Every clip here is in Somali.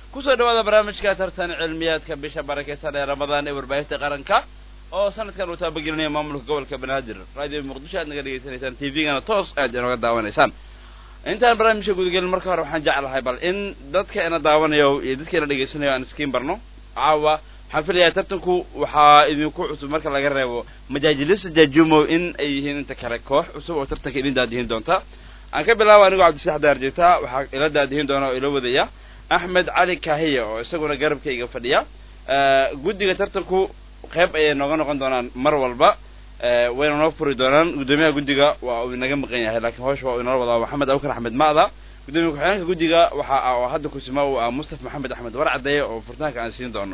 kusoo dhawaada barnaamijka tartan cilmiyaadka bisha barakeysan ee Ramadaan ee warbaahinta qaranka oo sanadkan uu taabagelinaya maamulka gobolka Banaadir radio Muqdisho aad naga dhageysanaysaan TV-gana toos aad inaga daawanaysaan intaan barnaamijka gudagelin marka hore waxaan jeclahay bal in dadka ina daawanayo iyo dadka ina dhageysanayo aan iskiin barno caawa waxaan filayaa tartanku waxaa idinku cusub marka laga reebo majaajilisa jajumo in ay yihiin inta kale koox cusub oo tartanka idin daadihin doonta aan ka bilaabo anigu Cabdisax Daarjeeta waxa ila daadihin doona oo ila wadaya Ahmed Ali Kahiya oo isaguna garabkayga fadhiya gudiga tartanku qayb ay noqon doonaan mar walba wayna noo furi doonaan gudoomiyaha gudiga waa uu naga maqan yahay laakiin hoosh waa inoo wada Maxamed Awkar Ahmed Maada gudoomiyaha ku-xigeenka gudiga waxa hadda ku sima waa Mustafa Maxamed Ahmed Warcadeeye oo furitaanka aan siin doono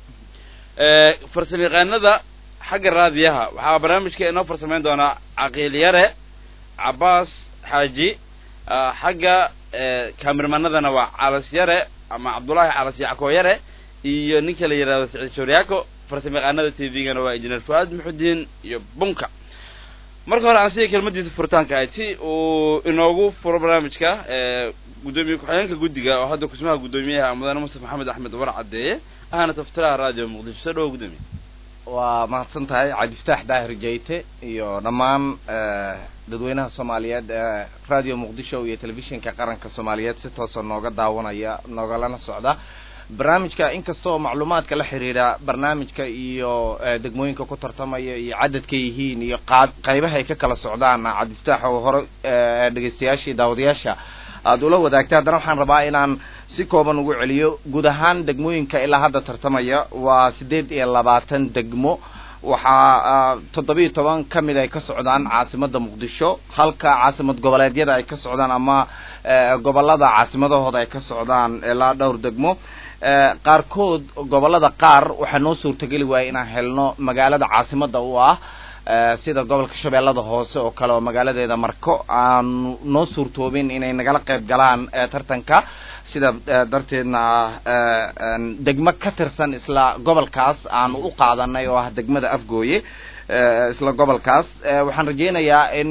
farsamayaqaanada xagga raadiyaha waxa barnaamijka inoo farsameyn doona Aqil Yare Abbas Haji xagga kaamirmanadana waa Calas Yare ama Cabdullaahi Calas Yacko Yare iyo ninka la yiraahdo Saciid Shoriyaako farsamayaqaanada TV-gana waa Injineer Fuad Muxudiin iyo Bunka marka hore aan si kelmadiisa furitaanka ay si uu inoogu furo barnaamijka gudoomiyaha ku-xigeenka gudiga oo hadda kusmaha gudoomiyaha Mudane Mustafa Maxamed Axmed Warcadeeye ahna taftiraha radio Muqdisho soo gudoomiye waa mahadsan tahay Cabdifataax Daahir Jeyte iyo dhammaan dadweynaha Soomaaliyeed radio Muqdisho iyo telefishinka qaranka Soomaaliyeed si toos ah nooga daawanaya noogalana socda barnaamijka inkastoo macluumaadka la xiriira barnaamijka iyo degmooyinka ku tartamaya iyo cadadka yihiin iyo qaybaha ay ka kala socdaan Cabdifataax oo hore dhageystayaashii daawadayaasha aad ula wadaagtay haddana waxaan rabaa inaan si kooban ugu celiyo guud ahaan degmooyinka ilaa hadda tartamaya waa 28 degmo waxaa 17 kamid ay ka socdaan caasimada Muqdisho halka caasimad goboleedyada ay ka socdaan ama gobolada caasimadahooda ay ka socdaan ilaa dhowr degmo qaarkood gobolada qaar waxa noo suurtagali waayay inaan helno magaalada caasimada u ah sida gobolka Shabeellada Hoose oo kale oo magaaladeeda Marko aan noo suurtoobin inay nagala qayb galaan tartanka sida darteedna degmo ka tirsan isla gobolkaas aan u qaadanay oo ah degmada Afgooye isla gobolkaas waxaan rajeynayaa in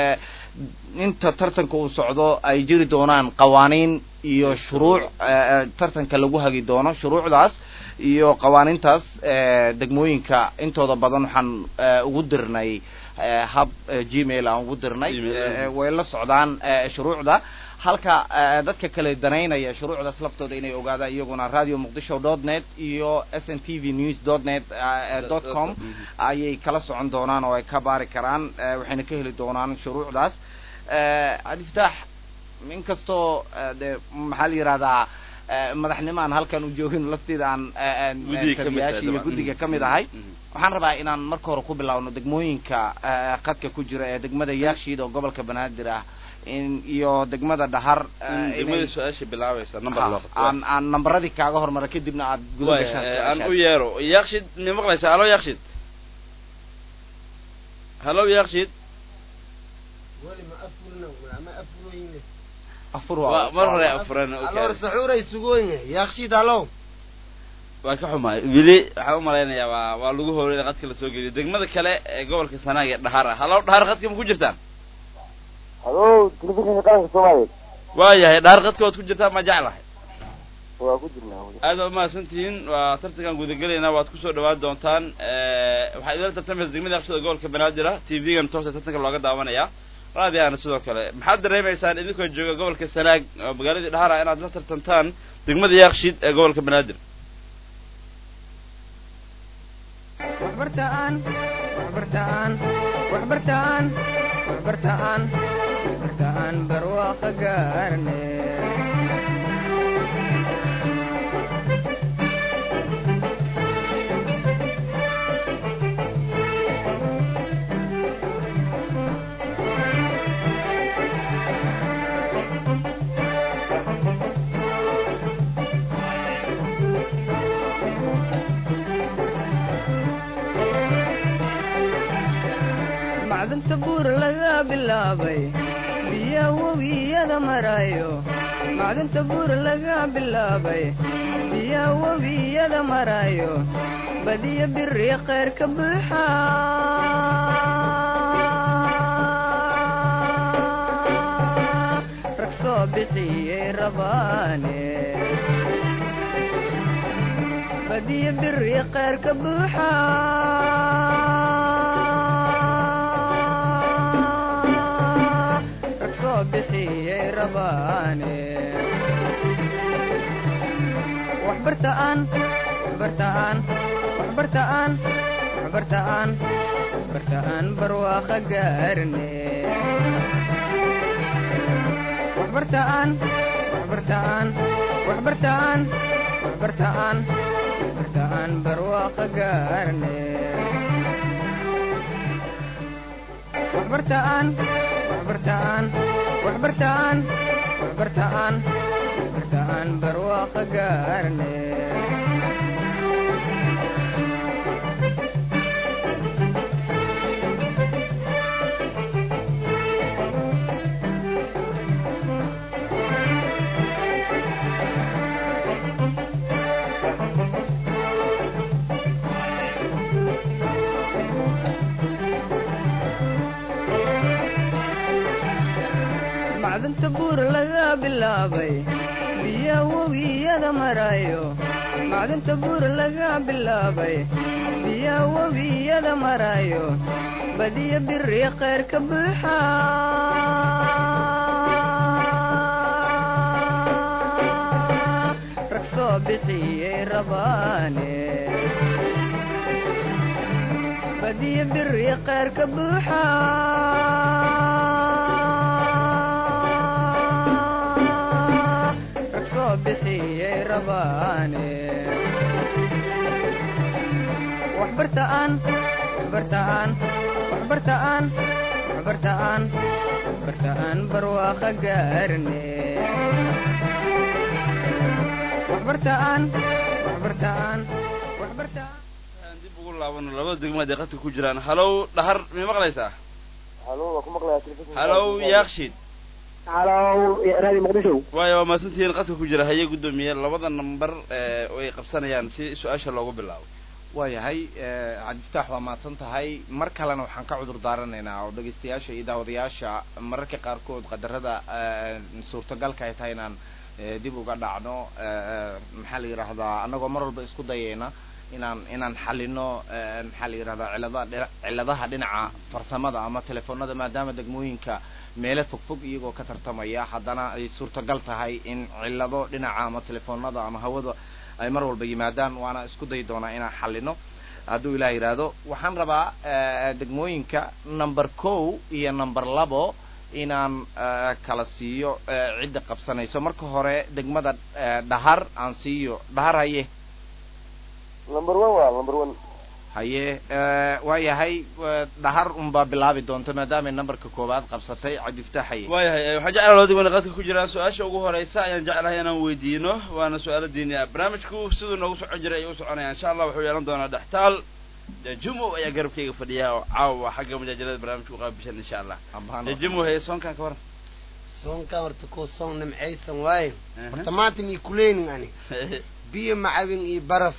inta tartanka uu socdo ay jiri doonaan qawaaniin iyo shuruuc tartanka lagu hagi doono shuruucdaas iyo qawaanintaas degmooyinka intooda badan waxaan ugu dirnay hab Gmail aan ugu dirnay way la socdaan shuruucda halka dadka kale daneynaya shuruucdaas laftooda inay ogaadaan iyaguna radiomuqdisho.net iyo sntvnews.net.com ayay kala socon doonaan oo ay ka baari karaan waxayna ka heli doonaan shuruucdaas Cabdifataax inkastoo maxaa la yiraahdaa madaxnimaan halkan u joogin lafteeda aan gudiga kamid ahay waxaan rabaa inaan marka hore ku bilaawno degmooyinka qadka ku jira ee degmada Yaaqshiid oo gobolka Banaadir ah iyo degmada Dhahar degmada su'aasha bilaabaysa number aan numberadii kaaga hormara kadibna aad gudaha gashaan aan u yeero Yaaqshiid ma maqlaysaa alo Yaaqshiid hello Yaaqshiid wali ma afurna ma afuroyne مرة أفرنا الله سحورة يسوقونه يا أخي دالو وكحوما بلي حوما لنا يا واللوجو هو اللي قد كل سوق جديد ماذا كلا قبل كسنة دهارة هلا دهار قد كم كوجرتان هلو تلفزيون قناة الصومالي وايه دهار قد كم كوجرتان ما جعله وكوجرنا هذا ما سنتين وصرت كان جود قلنا واتكسر دوات دونتان وحيد تتم الزميل يخشى قبل كبنادرة تي في كان توصل تتنقل الوقت دعوانا يا raadi aan sidoo kale maxaad dareemaysaan idinku jooga gobolka Sanaag magaalada Dhahar inaad la tartantaan degmada Yaaqshiid ee gobolka Banaadir waxbartaan barwaaqo gaarne macdanta buur laga bilaabay biya wabiyada marayo macdanta buur laga bilaabay biya wabiyada marayo badiya biri qeyr ka buuxa rag soo bixiyey rabaane badiya biri khayrka buuxa rag soo bixiyey rabaane waxbartaan barwaaqa gaarne waxbartaan barwaaqa gaarne waxbartaan barwaaqa gaarne macdanta buur laga bilaabay biya webiyada marayo macdanta buur laga bilaabay biya webiyada marayo badiya biri khayrka buuxa rag soo bixiyey rabaane badiya biri khayrka buuxa bixiyey rabaane waxbartaan barwaaqa gaarne dib ugu laabano labada degmad ee qadka ku jiraan halow dhahar ma maqlaysaa halo waa ku maqlayaa telefishinka halow yaaqshid halo radio muqdisho waayo waa maasantihiin qadka ku jira haye guddoomiye labada number ay qabsanayaan si su-aasha loogu bilaabo waayahay cabdifataax waa mahadsan tahay mar kalena waxaan ka cudur daaranaynaa oo dhegeystayaasha iyo daawadayaasha mararka qaarkood qadarada suurtagalka ay tahay inaan dib uga dhacno maxaa la yidhaahdaa annagoo mar walba isku dayayna inaan xalino maxaa la yidhahdaa ciladaha dhinaca farsamada ama telefoonada maadaama degmooyinka meelo fogfog iyagoo ka tartamaya haddana ay suurtagal tahay in cilado dhinaca ama telefoonada ama hawada ay mar walba yimaadaan waana isku dayi doonaa inaan xalino hadduu ilaah yidhaahdo waxaan rabaa degmooyinka number 1 iyo number 2 inaan kala siiyo cidda qabsanayso marka hore degmada dhahar aan siiyo dhahar haye number 1 waa number 1 haye waayahay dhahar unbaa bilaabi doonta maadaama numberka koowaad qabsatay cabdifataax haye waayahay waxaan jeclahay labada degmada qadka ku jiraan su-aasha ugu horeysa ayaan jeclahay inaan weydiino waana su-aalo diini ah barnaamijku siduu noogu socon jiray ayuu u soconaya insha allah wuxuu yeelan doonaa dhextaal jajumo ayaa garabkayga fadhiya oo caawa xagga majaajalada barnaamijka uqaabishan insha allah jajumo haye soonkan ka waran soonkan horta koo soon nimcaysan waaye horta maanta mii kuleynin ani biyo macawin iyo baraf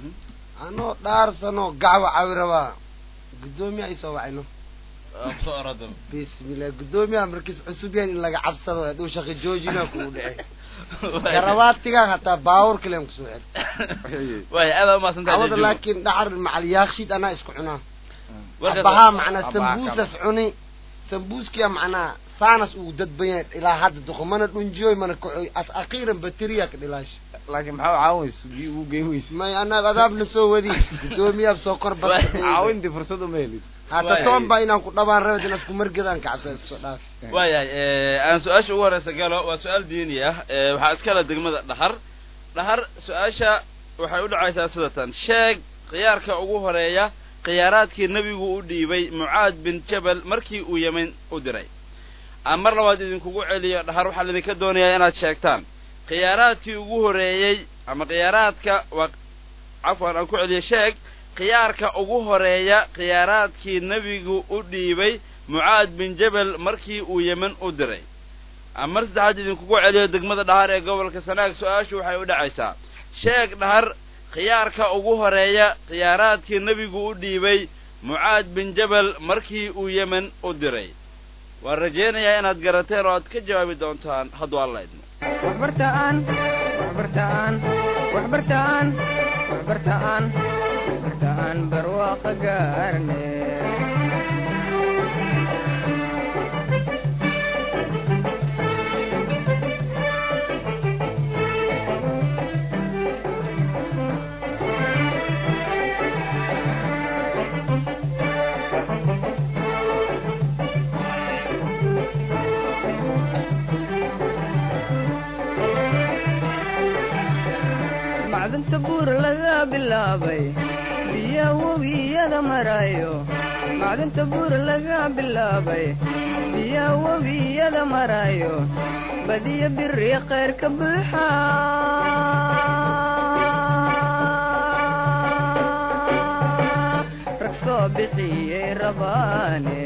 anoo dhaarsanoo gacwa cawi rabaa guddoomiya ay soo wacayno soo orada bismillah guddoomiyaha markiis cusub yahay in laga cabsado haduu shaqo joojina kuu dhacay garabaatigan hataa baawur kalen kusoo xirtay waay aada umaasantahay awada laakiin dhacar macal yaaqshid anaa isku cunaa abahaa macnaa sambuusas cuni sambuuskiya macnaa saanas uu dadbayan ilaa hadda duqo mana dhunjiyoy mana kacoy akhiiran bateriya ka dhilaash laakiin maxaa caawinaysa biyo u geeyaysa may anaa adaab la soo wadi guddoomiyaha soo kor bas caawinti fursad uma helin hata toon baa inaan ku dhabaan rabad inaan isku margadaan ka cabsa isku soo dhaaf waayahay aan su-aasha ugu horeysa galo waa su-aal diini ah waxaa iskala degmada dhahar su-aasha waxay u dhacaysaa sidatan sheeg khiyaarka ugu horeeya khiyaaraadkii nebigu u dhiibay mucaad bin jabal markii uu yemen u diray aan mar labaad idinkugu celiyo dhahar waxaa laidinka doonayaa inaad sheegtaan khiyaaraadkii ugu horeeyey ama khiyaaraadka waa cafwan aan ku celiyo sheeg khiyaarka ugu horeeya khiyaaraadkii nebigu u dhiibay mucaad bin jabal markii uu yemen u diray aan mar saddexaad idinkugu celiyo degmada dhahar ee gobolka sanaag su-aashu waxay u dhacaysaa sheeg dhahar khiyaarka ugu horeeya khiyaaraadkii nebigu u dhiibay mucaad bin jabal markii uu yemen u diray waan rajaynayaa inaad garateen oo aad ka jawaabi doontaan hadduu alla idmo bartaan barwaaqa gaarne macdanta buur laga bilaabay biya webiyada marayo macdanta buur laga bilaabay biya webiyada marayo badiya biri khayr ka buuxa rag soo bixiyey rabaane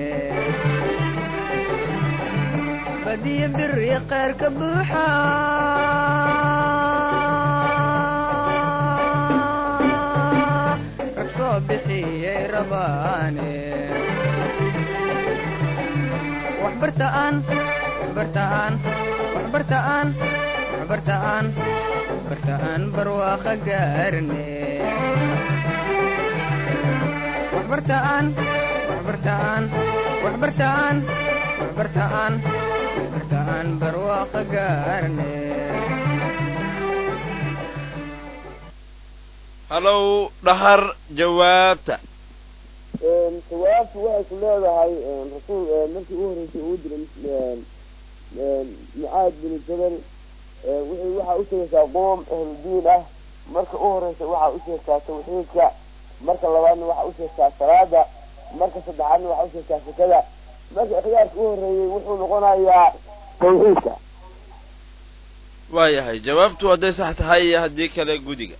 badiya biri khayr ka buuxa bixiyey rabaane waxbartaan barwaaqa gaarne waxbartaan barwaaqa gaarne hallow dhahar jawaabta jawaabtu waxay ku leedahay rasuul markii u horeysay uu diray mucaad bin jabal waxaa u sheegaysaa qoom ahludiin ah marka u horeysa waxaa u sheegtaa tawxiidka marka labaadna waxaa u sheegtaa salaada marka saddexaadna waxaa u sheegtaa sakada marka ikhtiyaarka u horeeyey wuxuu noqonayaa tawxiidka waayahay jawaabtu hadday sax tahay iyo haddii kale gudiga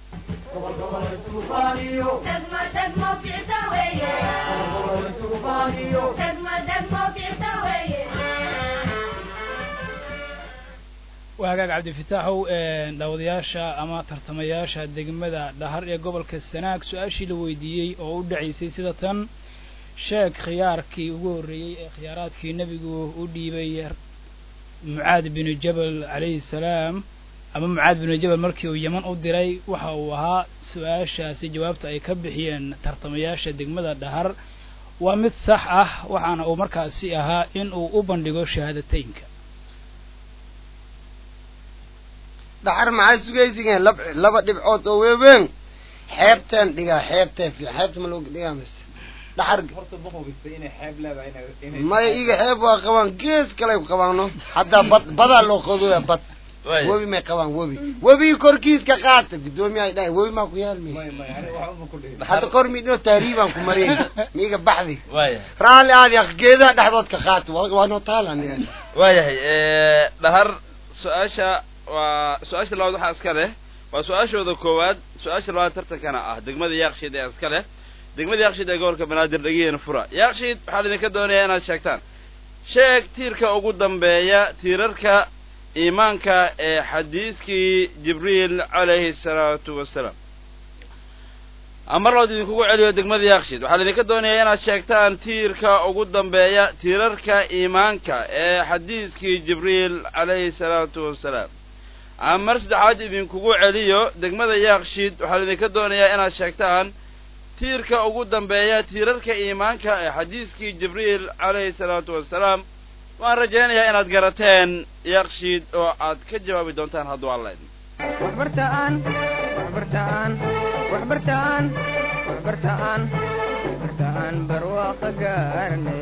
waa hagaag cabdifitaaxow daawadayaasha ama tartamayaasha degmada dhahar ee gobolka sanaag su-aashii la weydiiyey oo u dhacaysay sida tan sheeg khiyaarkii ugu horreeyey ee khiyaaraadkii nebigu u dhiibay mucaad binu jabal calayhi salaam ama mucaad binu jabal markii uu yeman u diray waxa uu ahaa su-aashaasi jawaabta ay ka bixiyeen tartamayaasha degmada dhahar waa mid sax ah waxaana uu markaasi ahaa in uu u bandhigo shahaadateynka dhaxar maxay sugaysigeen laba dhibcood oo weeweyn xeebteen dhigaa xeebteen xeebta ma looga dhigaa mise dhaxar maya iga xeeb waa qabaan gees kale qabaano haddaa badaa loo qodoya bad webi may qabaan webi korkiiska qaata guddoomiya ay dhahay webi maa ku yaalmi hadda kor midhino taariibaan ku marin miiga baxdi raalli aadi geedaha dhexdood ka qaata waa noo taalan waayahay dhahar su-aasha labaad waxaa iska leh waa su-aashooda koowaad su-aasha labaad tartankana ah degmada yaaqshiid ee iska leh degmada yaaqshiid ee gobolka banaadir dhagiyeena fura yaaqshiid waxaa laidinka doonayaa inaad sheegtaan sheeg tiirka ugu dambeeya tiirarka iimaanka ee xadiiskii jibriil calayhi salaatu wasalaam amar lood idinkugu celiyo degmada yaaqshiid waxaa laidinka doonayaa inaad sheegtaan tiirka ugu dambeeya tiirarka iimaanka ee xadiiskii jibriil calayhi salaatu wasalaam amar saddexaad idinkugu celiyo degmada yaaqshiid waxaa laidinka doonayaa inaad sheegtaan tiirka ugu dambeeya tiirarka iimaanka ee xadiiskii jibriil calayhi salaatu wasalaam waan rajaynayaa inaad garateen yaaqshiid oo aad ka jawaabi doontaan hadduu alla idin waxbartaan barwaaqa gaarne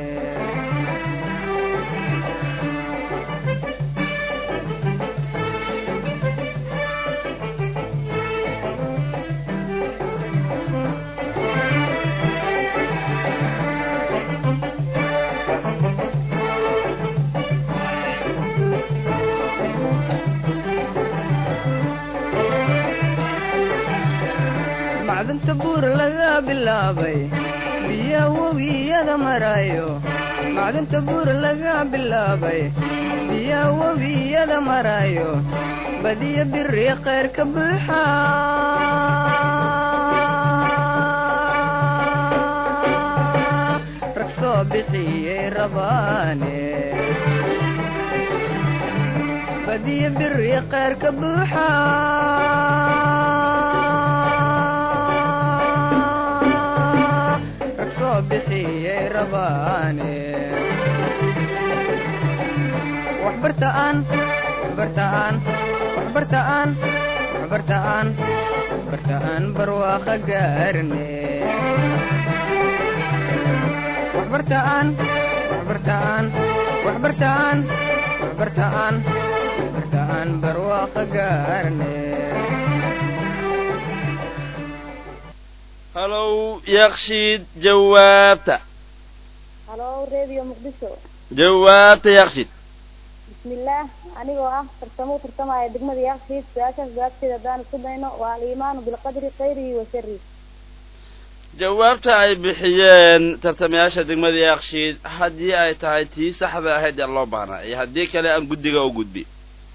macdanta buur laga bilaabay biya webiyada marayo macdanta buur laga bilaabay biya webiyada marayo badiya biri khayr ka buuxa rag soo bixiyey rabaane badiya biri khayr ka buuxa rabaane waxbartaan barwaaqa gaarne waxbartaan barwaaqa gaarne halow yakshiid jawaabta halow radio muqdisho jawaabta yakshiid bismillaah anigoo ah tartamaya degmada yakshiid su-aashaas jawaabteeda haddaan isku dayno waa aliimaanu bilqadri khayrihi wa sharrihi jawaabta ay bixiyeen tartamayaasha degmada yakshiid haddii ay tahay tii saxda ahayd ee loo baahnaa iyo haddii kale aan guddiga u gudbi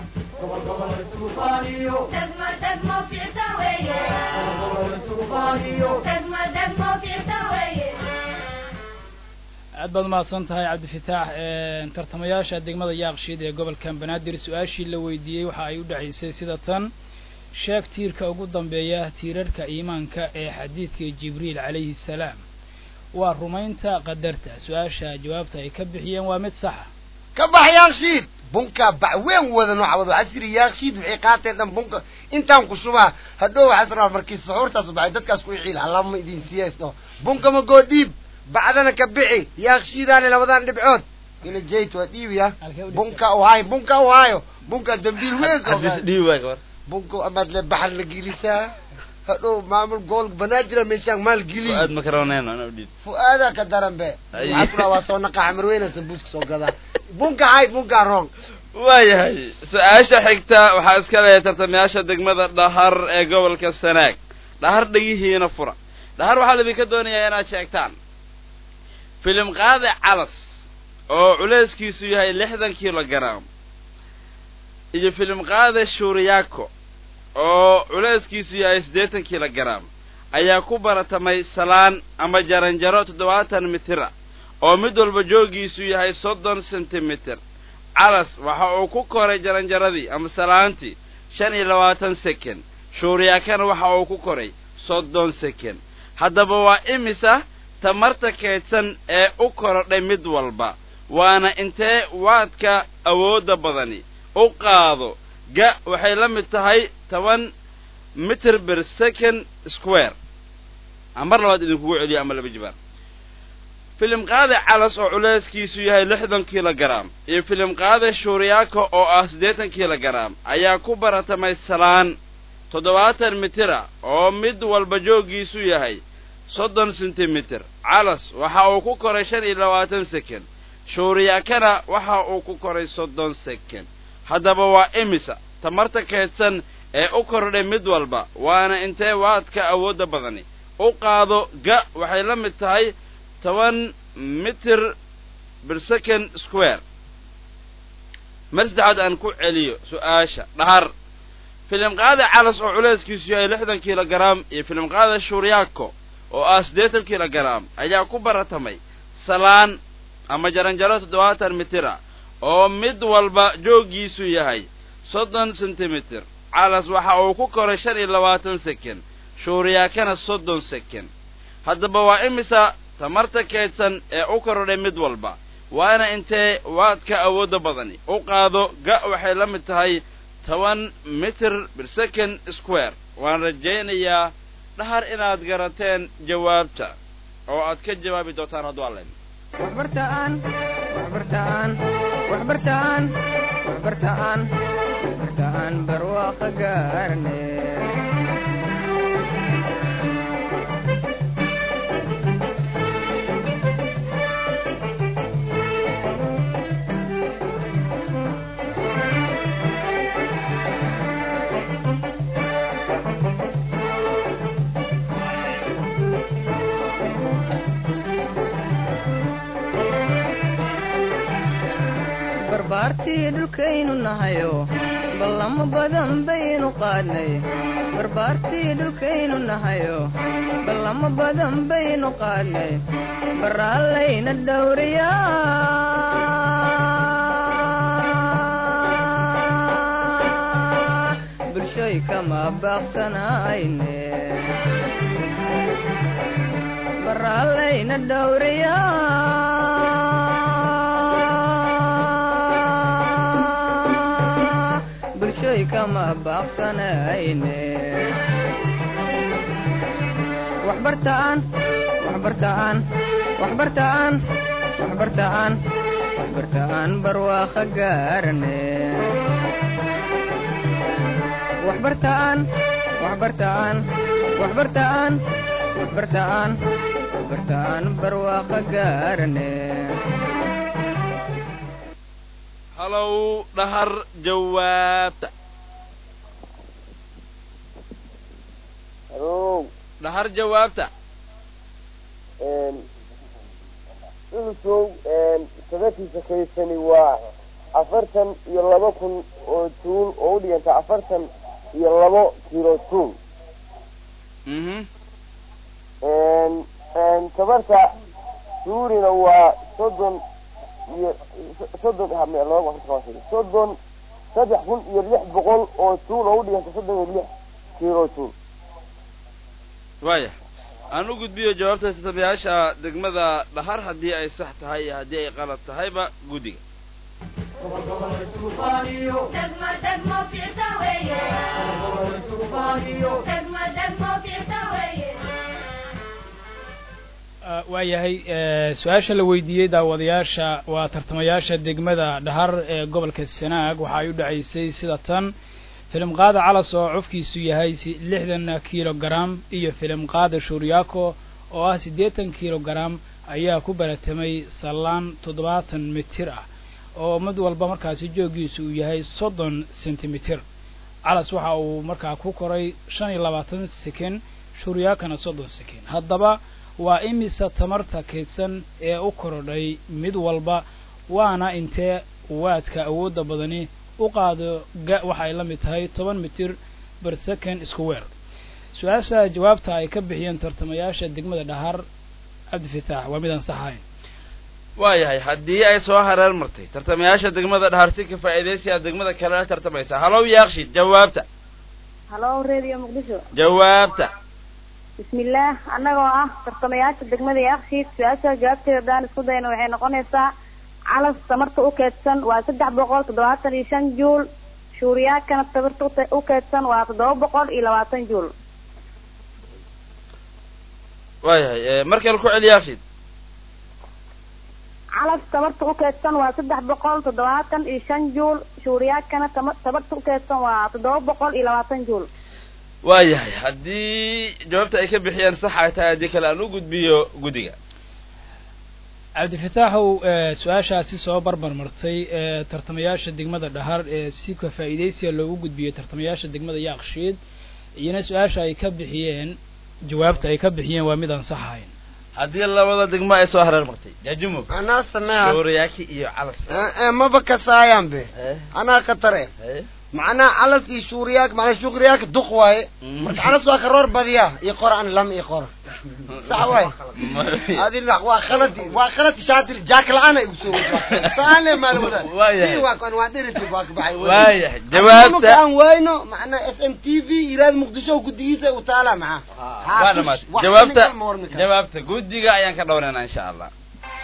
aad baad mahadsan tahay cabdifitaax tartamayaasha degmada yaaqshiid ee gobolkan banaadir su-aashii la weydiiyey waxa ay u dhacaysay sida tan sheeg tiirka ugu dambeeya tiirarka iimaanka ee xadiidka jibriil calayhi salaam waa rumaynta qadarta su-aasha jawaabta ay ka bixiyeen waa mid saxa ka bax yaaqshiid bunka bacween wada nooca wada waxaa tiri yaaqshiid waxay qaateen dhan bunka intaan ku shubaa hadhow waxaad rabaa markii suxuurtaas baxay dadkaas ku ciil halama idin siyaysno bunka ma goo dhiib bacdana ka bixi yaaqshiidaani labadan dhibcood ina jayt waa dhiibiya bunka u haayo bunka dambiil weyn soo qaad bunka amaad le baxal la gelisaa hadhow maamul gobolka banaadir meeshaan maal geli fuaad makarooneen ana udhiib fuaada ka daran be waxaa waa soo naqa xamarweyna sambuuska soo gadaa bunka rong waayahay su-aasha xigta waxaa iska leeyahay tartamayaasha degmada dhahar ee gobolka sanaag dhahar dhegihiina fura dhahar waxaa laidinka doonayaa inaad sheegtaan filim qaade calas oo culeyskiisu yahay 60 kilogram iyo filim qaade shuuriyaako oo culeyskiisu yahay 80 kilogram ayaa ku baratamay salaan ama jaranjaro 70 mitira oo mid walba joogiisu yahay 30 sentimitir calas waxa uu ku koray jaranjaradii ama salaantii 25 second shuuriyaakana waxa uu ku koray 30 second haddaba waa imisa tamarta kaydsan ee u korodhay mid walba waana intee waadka awoodda badani u qaado ga waxay la mid tahay 10 mitir per second square amar labaad idinkugu celiyo ama laba jibaan filim qaade calas oo culeyskiisu yahay 60 kilogram iyo filim qaade shuuriyaako oo ah 80 kilogram ayaa ku baratamay salaan 70 mitira oo mid walba joogiisu yahay 30 sentimitir calas waxa uu ku koray 25 second shuuriyaakana waxa uu ku koray 30 second haddaba waa imisa tamarta kaydsan ee u kordhay mid walba waana intee waadka awoodda badani u qaado ga waxay la mid tahay 10 mitir per second square marsaxad aan ku celiyo su-aasha dhahar filim qaade calas oo culeyskiisu yahay 60 kilogram iyo filim qaade shuuriyaako oo ah 80 kilogram ayaa ku baratamay salaan ama jaranjaro 70 mitira oo mid walba joogiisu yahay 30 sentimitir calas waxa uu ku koray 25 second shuuriyaakana 30 second haddaba waa imisa tamarta kaydsan ee u korodhay mid walba waana intee waadka awoodda badani u qaado ga waxay la mid tahay 10 mitir per second square waan rajaynayaa dhahar inaad garateen jawaabta oo aad ka jawaabi doontaan hadduu allen waxbartaan barwaaqa gaarne barbaartii dhulkaynu nahayo ballamo badan baynu qaadnay barbaartii dhulkaynu nahayo ballamo badan baynu qaadnay baraallayna dhowriyaa bulshoy kama baaqsanayne baraallayna dhowriya bulshoy kama baaqsanayne waxbartaan barwaaqo gaarane waxbartaan barwaaqo gaarane halow dhahar jawaabta dhahar jawaabta ulusow sababtiisa kaysani waa 42,000 oo tuul oo u dhiganta 42 kilo tuul tabarta suurina waa 3,600 oo tuul oo u dhiganta 36 kilo tuul waaya aan u gudbiyo jawaabta tartamayaasha degmada dhahar haddii ay sax tahay iyo haddii ay qalad tahayba guddiga waayahay su-aasha la weydiiyey daawadayaasha waa tartamayaasha degmada dhahar ee gobolka sanaag waxa ay u dhacaysay sida tan filim qaada calas oo cufkiisu yahay 60 kilogram iyo filim qaada shuuryaako oo ah 80 kilogram ayaa ku baratamay salaan 70 mitir ah oo mid walba markaasi joogiisu uu yahay 30 sentimitir calas waxa uu markaa ku koray 25 sekin shuuryaakana 30 sekin haddaba waa imisa tamarta kaydsan ee u korodhay mid walba waana intee waadka awoodda badani u qaado waxa ay la mid tahay 10 mitir per second square su-aasha jawaabta ay ka bixiyeen tartamayaasha degmada dhahar cabdifitaax waa midaan sax ahayn waayahay haddii ay soo hareer martay tartamayaasha degmada dhahar si ka faa'iidaysiya degmada kale la tartamaysa halow yaaqshid jawaabta halow radio muqdisho jawaabta bismillaah annagoo ah tartamayaasha degmada yaaqshid su-aasha jawaabteeda daan isku dayna waxay noqonaysaa calas tamarta u keedsan waa 375 juul shuuriyaakana tamarta u keedsan waa 720 juul waayahay markale ku celi yaaqshid calas tamarta u keedsan waa 375 juul shuuriyaakana tamarta u keedsan waa 720 juul waayahay haddii jawaabta ay ka bixiyeen sax ay tahay haddii kale aan u gudbiyo guddiga cabdifitaaxow su-aashaasi soo barbar martay tartamayaasha degmada dhahar ee si ka faa'iidaysiya loogu gudbiyey tartamayaasha degmada yaaqshiid iyana su-aasha ay ka bixiyeen jawaabta ay ka bixiyeen waa midaan sax ahayn haddii labada degmo ay soo hareer martay jajumo anaa sameeya shuuriyaaki iyo calas maba kasaayaan be anaa katare معناه على في شورياك معناه شورياك دقواي على سواك الرور بديا يقرأ أنا لم يقرأ سعواي هذه وخلت شاطر جاك الآن يسوي سالم ما له ده واقع وادير تباك بعي واي جواب كان وينه معناه SMTV إيراد مقدسه وقديسه وطالع معه جوابته قديقة أيان كدورنا إن شاء الله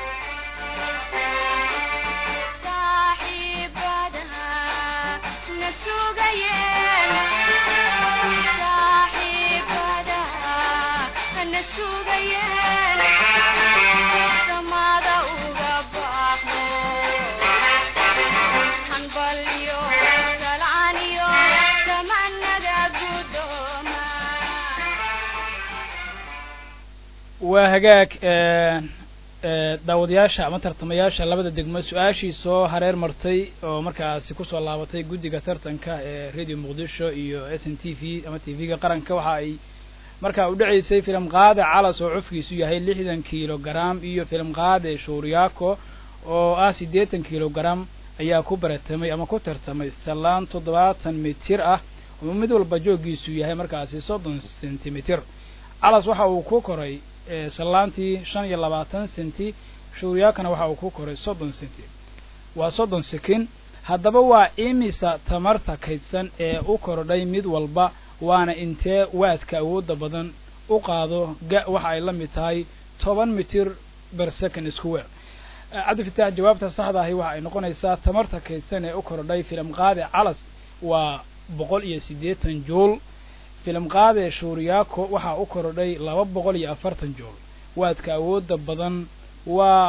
وهجاك daawadayaasha ama tartamayaasha labada degmo su-aashii soo hareer martay oo markaasi kusoo laabatay guddiga tartanka ee radio muqdisho iyo SNTV ama TV-ga qaranka waxa ay markaa u dhaceysay filim qaade calas oo cufkiisu yahay 60 kilogram iyo filim qaade shuuriyaako oo ah 80 kilogram ayaa ku baratamay ama ku tartamay salaan 70 mitir ah oo mid walba joogiisu yahay markaasi 30 sentimitir calas waxa uu ku koray salaantii 25 senti shuuriyaakana waxa uu ku koray 30 senti waa 30 sekin haddaba waa imisa tamarta kaydsan ee u korodhay mid walba waana intee waadka awoodda badan u qaado waxa ay la mid tahay 10 mitir per second square cabdifitaax jawaabta saxda ahi waxa ay noqonaysaa tamarta kaydsan ee u kordhay filim qaade calas waa 180 jool filim qaade shuuriyaako waxa u kordhay 240 jool waadka awoodda badan waa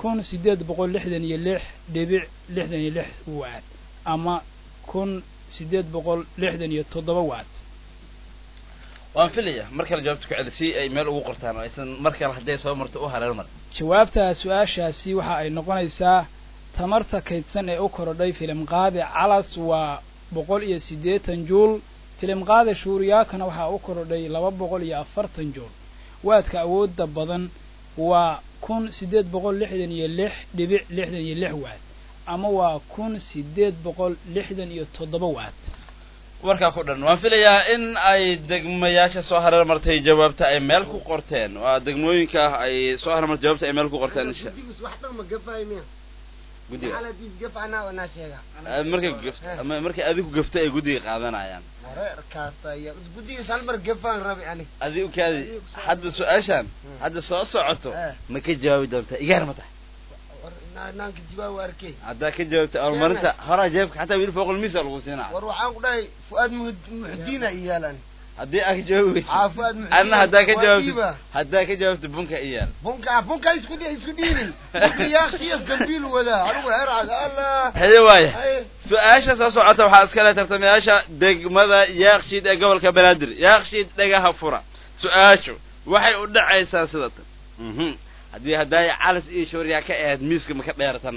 1866.66 watt ama 1867 watt waan filaya markale jawaabta ku celisay ay meel ugu qortaan oo aysan markale haday soo marto u hareer mar jawaabta su'aashaasi waxa ay noqonaysaa tamarta kaydsan ee u kordhay filim qaade calas waa 180 jool filim qaade shuuriyaakana waxa u kordhay 240 jool waadka awoodda badan waa 1866.66 watt ama waa 1867 watt warka ku dhan waan filayaa in ay degmayaasha soo hareer martay jawaabta ay meel ku qorteen waa degmooyinka ay soo hareer martay jawaabta ay meel ku qorteen insha gudiga markay adigu gafta ay gudiga qaadanayaan gudiga salmar gafaan rabi ani adigu kaadi hadda su'aashan hadda soo socoto ma ka jawaabi doontaa igaar ma tahay naanka jawaab arkay hadda ka jawaabta oo marinta hore jeebka xataa wiil fooq miis lagu siinaa war waxaan ku dhahay fuad muhdina iyaalan haddii aad ka jawaabi anna haddaa ka jawaabto bunka iyaal bunka isku dhiibin bunka yaaqsiyas dambiil wada anigu hercad allah haye waaya su'aasha soo socota waxaa iska leh tartamayaasha degmada yaaqshiid ee gobolka banaadir yaaqshiid dhagaha fura su'aashu waxay u dhacaysaa sida tan haddii hadday calas iyo shooriya ka ahayd miiska ma ka dheeratan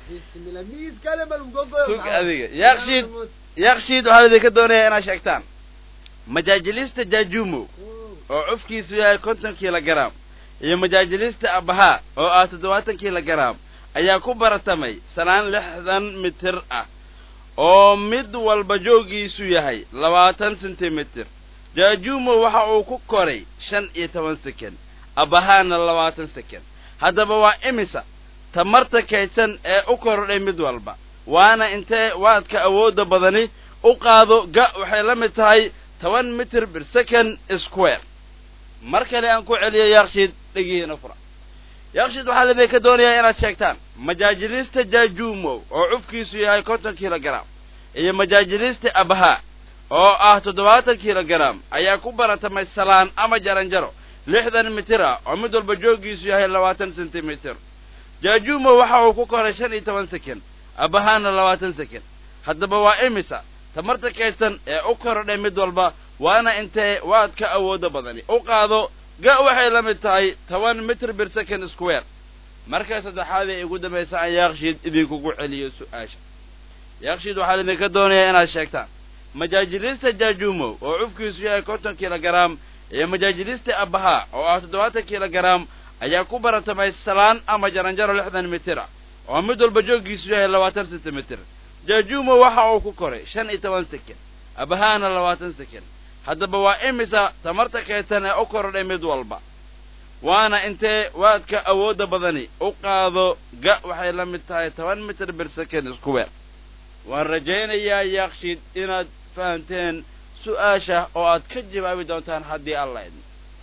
sug adiga yaaqshiid waxaa idinka doonayaa inaad sheegtaan majaajilista jaajumo oo cufkiisu yahay 50 kilogram iyo majaajilista abaha oo 70 kilogram ayaa ku baratamay sanaan 60 mitir ah oo mid walba joogiisu yahay 20 centimeter jaajumo waxa uu ku koray 15 second abahana 20 second haddaba waa imisa tamarta kaydsan ee u kordhay mid walba waana intee waadka awoodda badani u qaado ga waxay la mid tahay 10 mitir per second square markale aan ku celiyo yaaqshiid dhigiina fura yaaqshiid waxaa la ka doonayaa inaad sheegtaan majaajilista jaajumo oo cufkiisu yahay 50 kilogram iyo majaajilista abaha oo ah 70 kilogram ayaa ku baratamay salaan ama jaranjaro 60 mitir ah oo mid walba joogiisu yahay 20 centimeter jaajumo waxa uu ku koray 15 second abahana 20 second haddaba waa imisa tamarta kaydsan ee u kordhay mid walba waana intee waadka awoodda badani u qaado ga waxay la mid tahay 10 mitir per second square marka saddexaad ee ugu dambaysa aan yaaqshiid idinkugu celiyo su'aasha yaaqshiid waxaa idinka doonayaa inaad sheegtaan majaajilista jaajumo oo cufkiisu yahay 50 kilogram iyo majaajilista abaha oo ah 70 kilogram ayaa ku baratamay salaan ama jaranjaro 60 mitir ah oo mid walba joogiisu yahay 20 centimeter jaajumo waxa uu ku koray 15 second abahana 20 second haddaba waa imisa tamarta kaydsan ee u kordhay mid walba waana intee waadka awoodda badani u qaado ga waxay la mid tahay 10 mitir per second square waan rajaynayaa yaaqshiid inaad fahanteen su'aasha oo aad ka jawaabi doontaan haddii alla idin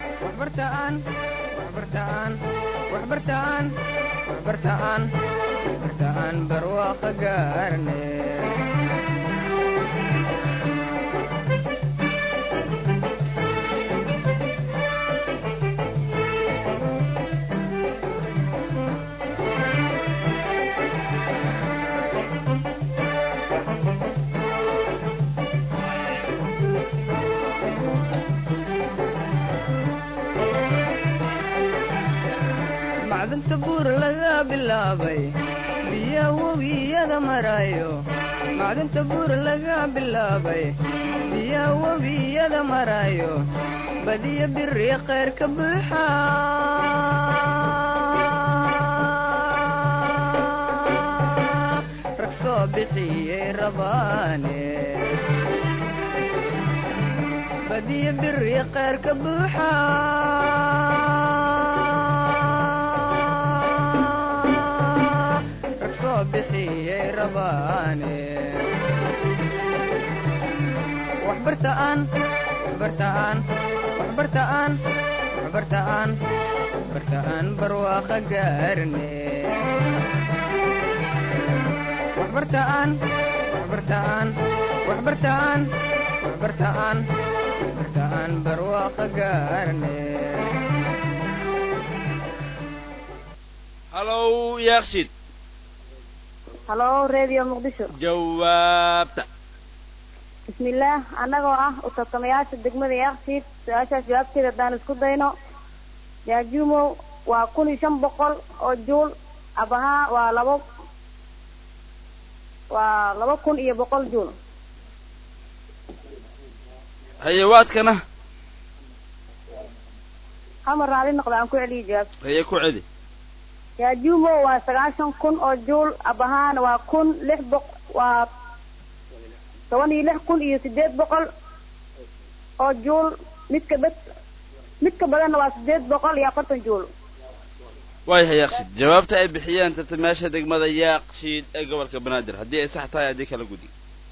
waxbartaan barwaaqo gaarne macdanta buur laga bilaabay biya webiyada marayo macdanta buur laga bilaabay biya webiyada marayo badiya biri khayr ka buuxa rag soo bixiyey rabaane badiya biri khayr ka buuxa bixiyey rabaane waxbartaan waxbartaan barwaaqa gaarne waxbartaan barwaaqa gaarne halow yaaqshid halo radio muqdisho jawaabta bismillaah anagoo ah u tartamayaasha degmada yaaqshid su-aashaas jawaabteeda haddaan isku dayno jaajuumow waa 1500 oo juul abahaa waa 2100 juul hayewaadkana hama raali noqda aan ku celiyo jawaab haye ku celi jaajuumow waa 90000 oo juul abahaana waa 1600 waa 16800 oo juul midka badanna waa 840 juul waayahay yaaqshid jawaabta ay bixiyaan tartamayaasha degmada yaaqshid ee gobolka banaadir haddii ay sax tahay haddii kala gudi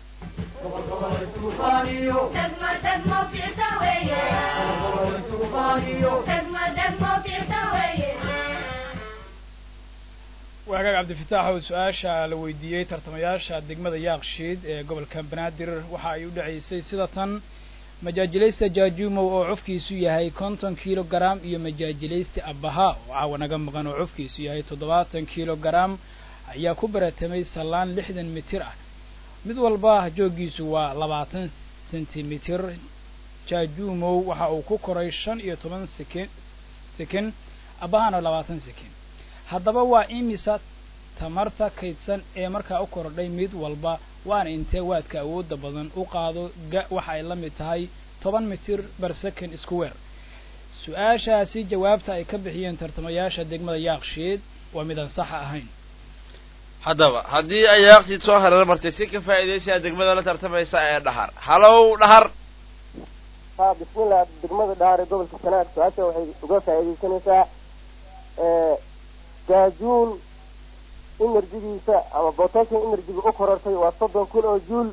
وهاجا عبد الفتاح وسؤاشا لو ويديي ترتمياشا دغمدا yaaqshiid ee gobolka banaadir waxa ay u dhaceysay sidatan majaajilaysta jaajuumo oo cufkiisu yahay 50 kilogram iyo majaajilaysta abaha oo caawanaga maqan oo cufkiisu yahay 70 kilogram ayaa ku baratamay salaan 60 mitir ah mid walba joogiisu waa 20 centimeter jaajuumo waxa uu ku koray 15 second abahana 20 second haddaba waa imisa tamarta kaydsan ee markaa u kordhay mid walba waana intee waadka awoodda badan u qaado waxa ay la mid tahay 10 mitir per second square su-aashaasi jawaabta ay ka bixiyeen tartamayaasha degmada yaaqshiid waa midaan sax ahayn haddaba haddii ay yaaqshiid soo hareer martay si ka faa'iidaysaa degmada la tartamaysa ee dhahar halow dhahar bismillah degmada dhahar ee gobolka sanaag su-aasha waxay uga faa'iidaysanaysaa jaajuul enerjigiisa ama potassium enerjiga u korortay waa 30,000 oo juul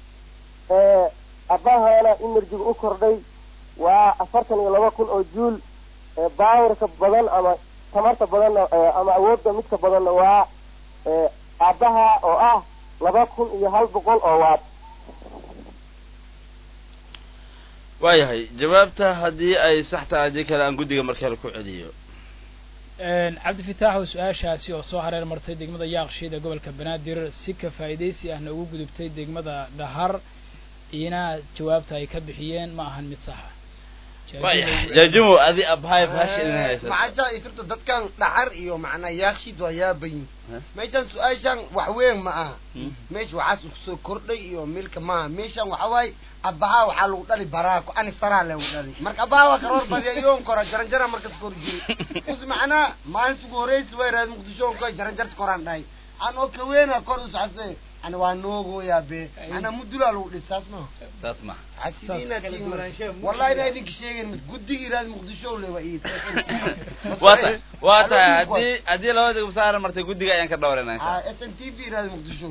abahana enerjiga u kordhay waa 42,000 oo juul powerka badan ama tamarta badan ama awoodda midka badan waa abaha oo ah 2,100 oo watt waayahay jawaabta haddii ay sax tahay haddii kale aan guddiga markale ku celiyo عبد الفتاح وسؤاشاasi oo soo hareer martay degmada yaaqshiid ee gobolka banaadir si ka faa'iideysi ahna ugu gudubtay degmada dhahar ina jawaabta ay ka bixiyeen ma ahan mid sax ah jaajuumo adi abhay faash in haysa maca isirta dadkan dhahar iyo macna yaaqshiid waa yaabayn meeshan su-aashan wax weyn ma aha meesha waxaas soo kordhay iyo milka ma meeshan waxa waay abaha waxa lagu dhali baraako ani saraa lagu dhali marka abaha waa karoor badiyoon kora jaranjara marka soo jiri us macna maalin ugu horeysay way raad muqdisho ko jaranjarta koraan dhahay aan oo kaweena kor u socday ana waa noogo yaabe ana mudula lagu dhisaas ma tasma xasidina tiin wallahi ina idin sheegin mid guddiga raad muqdisho leewa ii wata hadii labada gubsaar martay guddiga ayaan ka dhawranaa SNTV raad muqdisho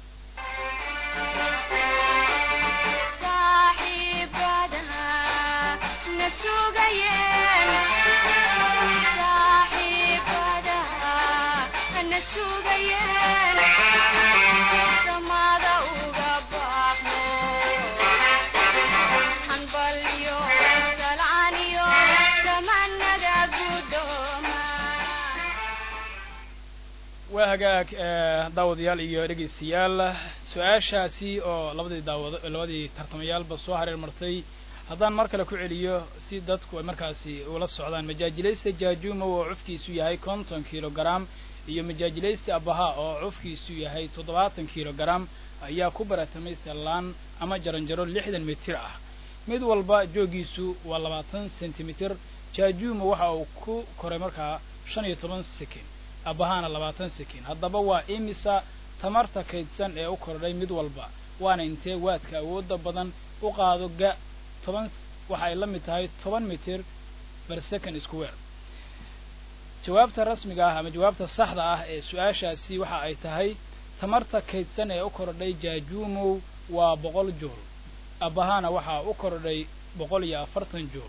وهاجاك داوديال iyo dhageystayaal su-aashaasi oo labadii tartamayaal ba soo hareer martay haddaan mar kale ku celiyo si dadku ay markaasi ula socdaan majaajilaysta jaajuumo oo cufkiisu yahay 50 kilogram iyo majaajilaysta abaha oo cufkiisu yahay 70 kilogram ayaa ku baratamay salaan ama jaranjaro 60 mitir ah mid walba joogiisu waa 20 centimeter jaajuumo waxa uu ku koray markaa 15 second abahana 20 second haddaba waa imisa tamarta kaydsan ee u kordhay mid walba waana intee waadka awoodda badan u qaado 10 waxa ay la mid tahay 10 mitir per second square jawaabta rasmiga ah ama jawaabta saxda ah ee su-aashaasi waxa ay tahay tamarta kaydsan ee u kordhay jaajuumo waa 100 joule abahana waxa u kordhay 140 joule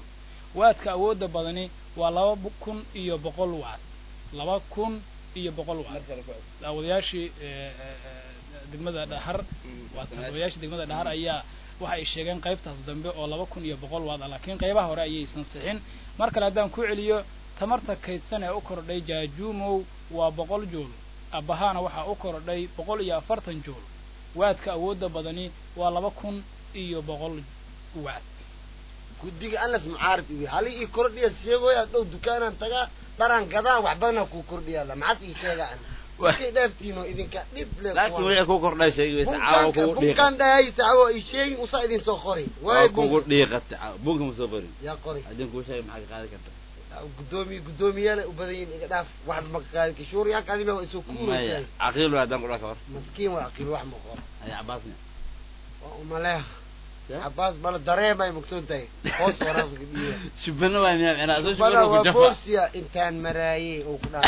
waadka awoodda badani waa 2100 waad 2100 waad daawadayaashii degmada dhahar waa daawadayaashii degmada dhahar ayaa waxa ay sheegeen qaybtaas dambe oo 2100 waad laakiin qaybaha hore ayaysan sixin mar kale haddaan ku celiyo tamarta kaydsan ee u kordhay jaajuumow waa 100 jool abahana waxa u kordhay 140 jool waadka awoodda badani waa 2100 waad guddiga anas mucaarid iyo hali ii kordhiya sheegoya dhow dukaanaan tagaa dharan gadaa waxbana ku kordhiya la maxad ii sheegaan waxay dhaaftiino idinka dhib leh laakiin wixii ku kordhay sheegaysa caawa ku dhiiqad bukan dhaay taawo ii sheeg usa idin soo qori way ku dhiiqad bunka ma soo qori ya qori hadin ku sheeg maxaa qaadi kartaa guddoomiyada u badayin iga dhaaf wax ma qaadi ka shuuriya qaadima waa isoo kuurayay aqil waa dan qura maskiin waa aqil wax ma qor ay abaasna waa umaleeh عباس بلا دريمة مكتوبة خوص وراك الدنيا شبنا وين أنا أقول شبنا وبورسيا إنتان مرايي وكذا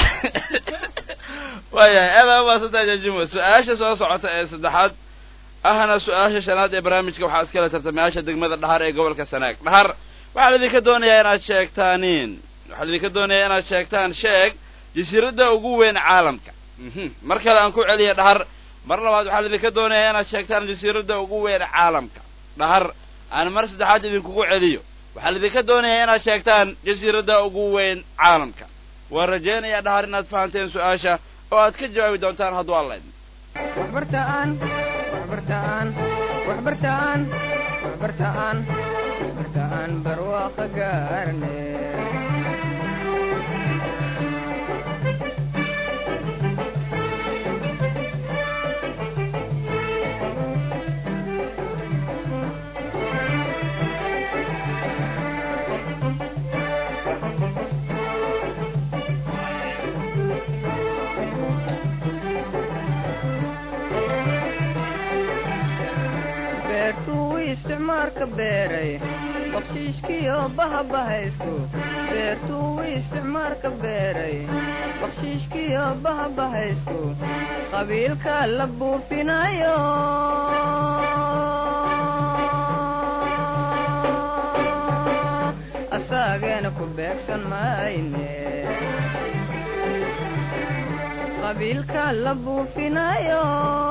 ويا هذا ما صدق الجمهور سؤال صعوبة صدحات أهنا سؤال شناد إبراهيم كم حاسك لا ترتمياش دق ماذا النهار يقول كسناك نهار وعلى ذيك الدنيا أنا شيك تانين وعلى ذيك الدنيا أنا شيك تان شيك يصير ده وجوين عالمك مركز أنكو عليه نهار مرة واحد وعلى ذيك الدنيا أنا شيك تان يصير ده وجوين عالمك نهار أنا مرسد حاجة بيكوكو عليو وحال ذيك الدنيا أنا شاكتان جزيرة وقوين عالمك ورجينا يا نهار الناس فانتين سؤاشا وأتكد جوابي دونتان هدو الله وحبرتان برواق قارني استعمار كبيري بخشيشكي وبها بهيسو بيرتو استعمار كبيري بخشيشكي وبها بهيسو قبيل كالبو فينايو أساقين كبيكسن مايني قبيل كالبو فينايو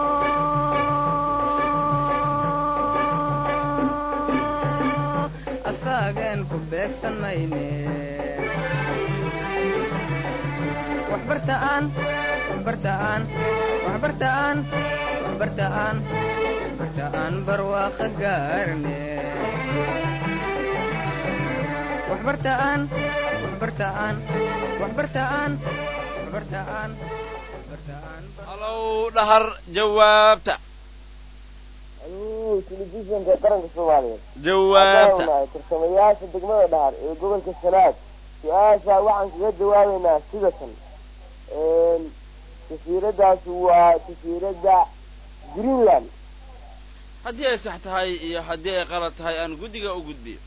أساقين كبيكسن مايني وحبرتان برواق قارني وحبرتان هلو نهر جوابته أيوه تلفزيون كقرن الصومالي جوابته ترسمياش الدقمة دهر قبل كالسنات سياسة وعن كذا دوامنا سيدة تسيرة دا سوا تسيرة دا جرينلاند haddii ay sax tahay iyo haddii ay qalad tahay aan guddiga u gudbiyo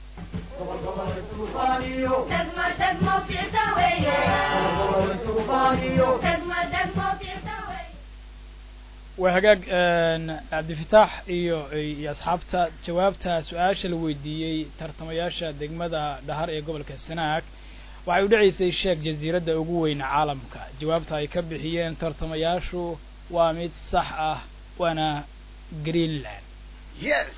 waa hagaag cabdifataax iyo asxaabta jawaabta su-aasha la weydiiyey tartamayaasha degmada dhahar ee gobolka sanaag waxay u dhacaysay sheeg jasiiradda ugu weyn caalamka jawaabta ay ka bixiyeen tartamayaashu waa mid sax ah waana Greenland. Yes.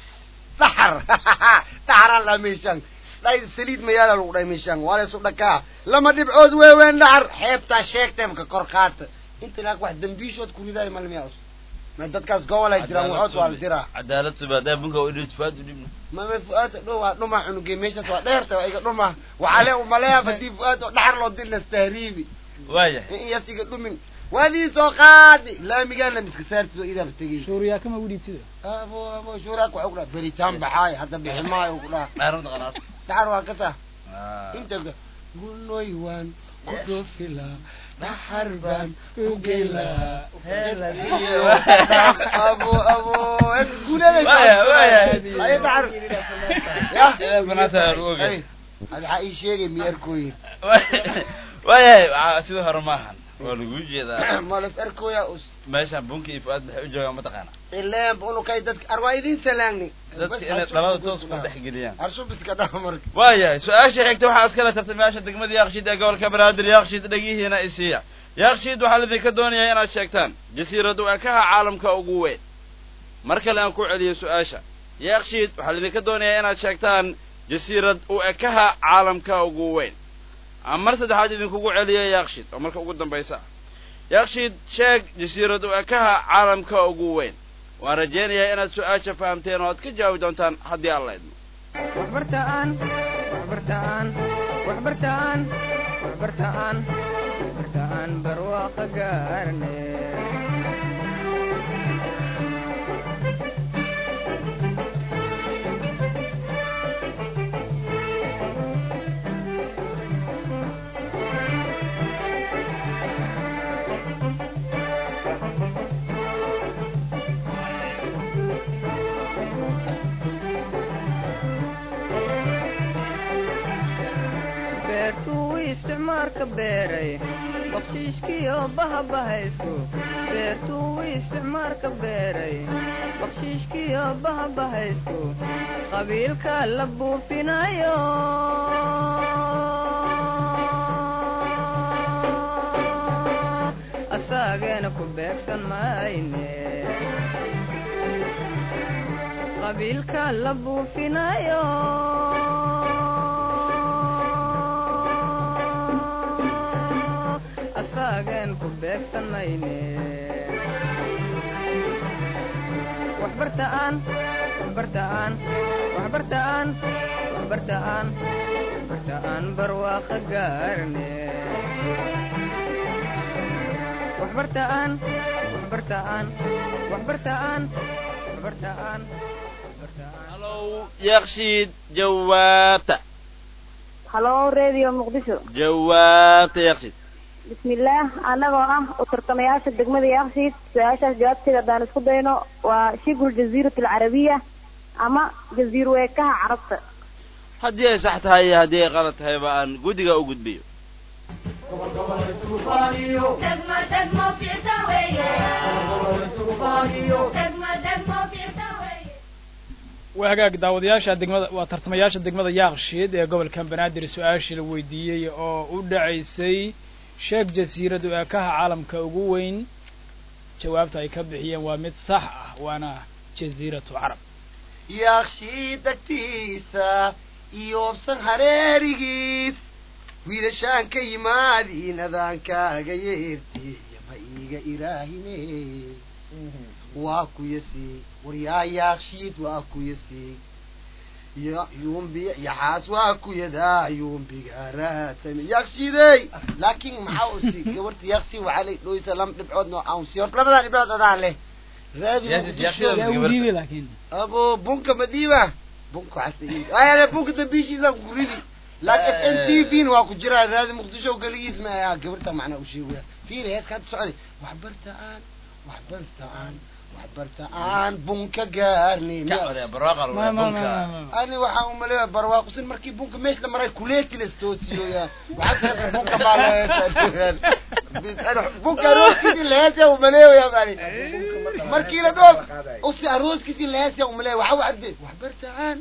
Tahar la mission. Day saliid mayala lagu dhay mission. Wala soo dhakaa. Lama dhibcood weewen dhar xeebta sheegtay ka kor qaata. Inta laaq wax dambiishood ku riday malmiyaas. Ma dadkaas gobol ay jiraan waxood waa dira. Cadaalad subada bunka u dhid faad u dhibna. Ma fuad dhuma cunuge meeshaas waa dheerta iga dhuma. Waxale u maleeya badii fuad dhar loo dilna tahriibi. Waaya. Yasiga dhumin. وهذه سوقات لا مجال مسكسرت إذا بتجي سوريا كم ودي تدا أبو شورك وعقلا بريتام بحاي حتى بحماية وعقلا عرفت خلاص تعرف كذا أنت قول نويوان كوفيلا تحربان وقيلا أبو قول هذا أي تعرف يا بناتها روبي هذا حقيقي شيء ميركوين ويا سيدها رماحن ولو جيدا مالس أركو يا أس ماشي بونكي إفؤاد بحجة ما تقانا إلا بقولوا كاي دتك أروايدين سلاني بس أنا طلبت توصف فتح جديان أرشو بس كده مرك وايا سؤال شيء حكتوا حاسكلا ترتمي دقمد ياخشيد يقول كبرادر ياخشيد دقيه هنا إسيا ياخشيد وحال ذيك الدنيا هنا شكتان جسيرة دوكها عالم كأوجوين مركل أنكو عليه سؤاشا ياخشيد وحال ذيك الدنيا هنا شكتان جسيرة وأكها عالم كأوجوين أمرت حاجة ذيكو عليه ياخشيد أمرك قدام بيسا ياخشيد شاك جسيرة وأكها عالم كأوجوين ورجينا أنا سؤاشا فهمتين واتكجاوي دونتان حدي الله يدمو وحبرتان برواق قارني استعمار كبيري بخشيشكي وبها بهايسكو بيرتو استعمار كبيري بخشيشكي وبها بهايسكو قبيل كالبو فينايو أساقين كبيكسن مايني قبيل كالبو فينايو أساقين كبيكسن مايني وحبرتان برواق قارني وحبرتان هلو يخشيد جوابته هلو راديو مقدشو جوابته يخشيد بسم الله أنا وترتمياش الدقمة يخشيد سؤاشا جوابتي لدان اسكو دينو وشيقو الجزيرة العربية أما جزيرة ويكاها عربت هدي صحت هاي هدي غلط هاي بقى قدقة وقد بيو وهاجاك daawadayaasha degmada waa tartamayaasha degmada Yaaqshiid ee gobolka Banaadir su'aashii la weydiiyay oo u dhacaysay sheeg jasiiradu ee ka caalamka ugu weyn jawaabta ay ka bixiyeen waa mid sax ah waana jasiiratu Arab Yaaqshiid dagtiisa iyo san hareerigiis wiilashaan ka yimaadiin adaankaaga yeertay ma iiga ilaahine waa ku yasi wariyaa Yaaqshiid waa ku yasi يوم يحاس واكو يدا يوم بقارات يقصيدي لكن محاوسي قورت يقصي وعلي لو يسلم دبعودنا او سيورت لمدان ابلاد ادان له راديو لكن ابو بونك مديبه بونك حسي انا بونك دبيشي لا قريدي لكن انت بين واكو جرا راديو مقدشو قليس ما قبرتها معنا وشي في ريس كانت سعودي وحبرت عن بونكا قارني يا براغل بونكا انا waxaan u maleeyaa barwaaqo markii bunka meesh la maray kuleeti la stoosiyo ya waxaan bunka maaleeyay bunka rooski leeyahay u maleeyaa bari markii la doob oo si arooski leeyahay u maleeyaa waxa wacdi waxbarta aan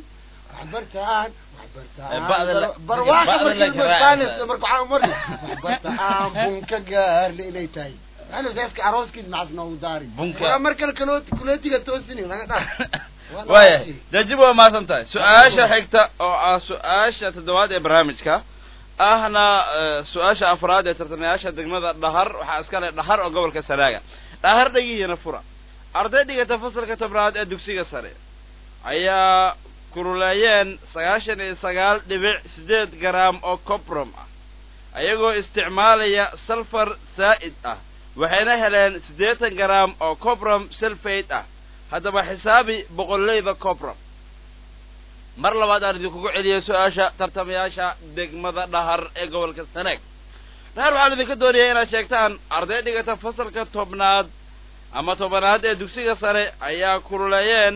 barwaaqo markii mastaanis markuu aan mardi waxbarta aan bunka gaarnay inay tahay أنا زيك عروسك معصنا وداري وأمريكا كلوتي توسني ويا جاجبوا ما سنتي سؤال حكتا أو سؤال تدوات إبراهيمك أهنا سؤال أفراد ترتمياش دقمة الظهر وحاسكال الظهر أو قبل كسراجة الظهر دقيقة نفورة أرضي دقيقة تفصل كتبراد الدكسية سريع أيا كرولايين سياشن سجال دبع 6 جرام أو كوبرم أيجو استعمالية سلفر زائد waxayna heleen 8 gram oo coprum sulfate ah hadaba xisaabi boqolleyda coprum mar labaad aan idinku celiyo su'aasha tartamayaasha degmada dhahar ee gobolka Sanaag dhahar waxaan idinka doonayaa inaad sheegtaan arday dhigata fasalka tobnaad ee dugsiga sare ayaa kurulayeen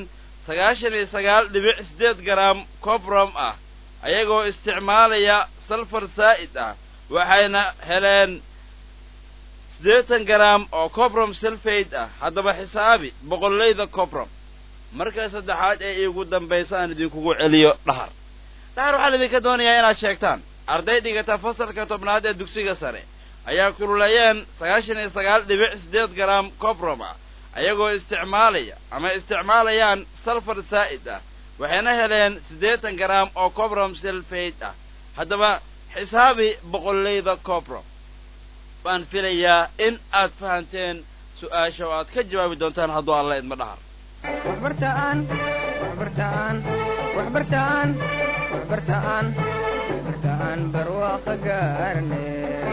99.8 gram coprum ah ayagoo isticmaalaya sulfur zaa'id ah waxayna heleen siddeetan garaam oo cobrom sulfate ah haddaba xisaabi boqollayda cobrom marka saddexaad ee iigu dambaysa aan idinkugu celiyo dhahar waxaan idinka doonayaa inaad sheegtaan arday dhigata fasalka tobnaad ee dugsiga sare ayaa kululeeyeen 99.8 garaam cobrom ah ayagoo isticmaalayaan sulfur saa'id ah waxayna heleen 80 garaam oo cobrom sulfate ah haddaba xisaabi boqollayda cobrom baan filayaa in aad fahanteen su'aasha oo aad ka jawaabi doontaan hadduu alla idma dhahar waxbartaan barwaaqo gaarne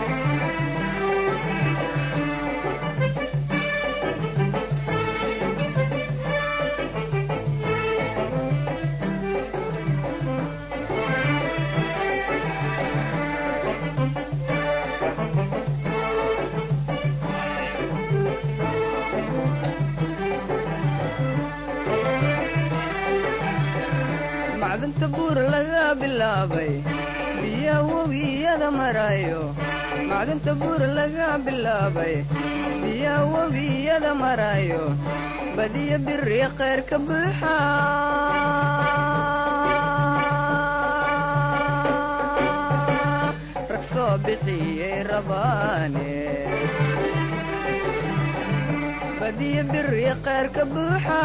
macdanta buur laga bilaabay biya webiyada marayo macdanta buur laga bilaabay biya webiyada marayo badiya biri khayr ka buuxa rag soo bixiyey rabaane badiya biri khayr ka buuxa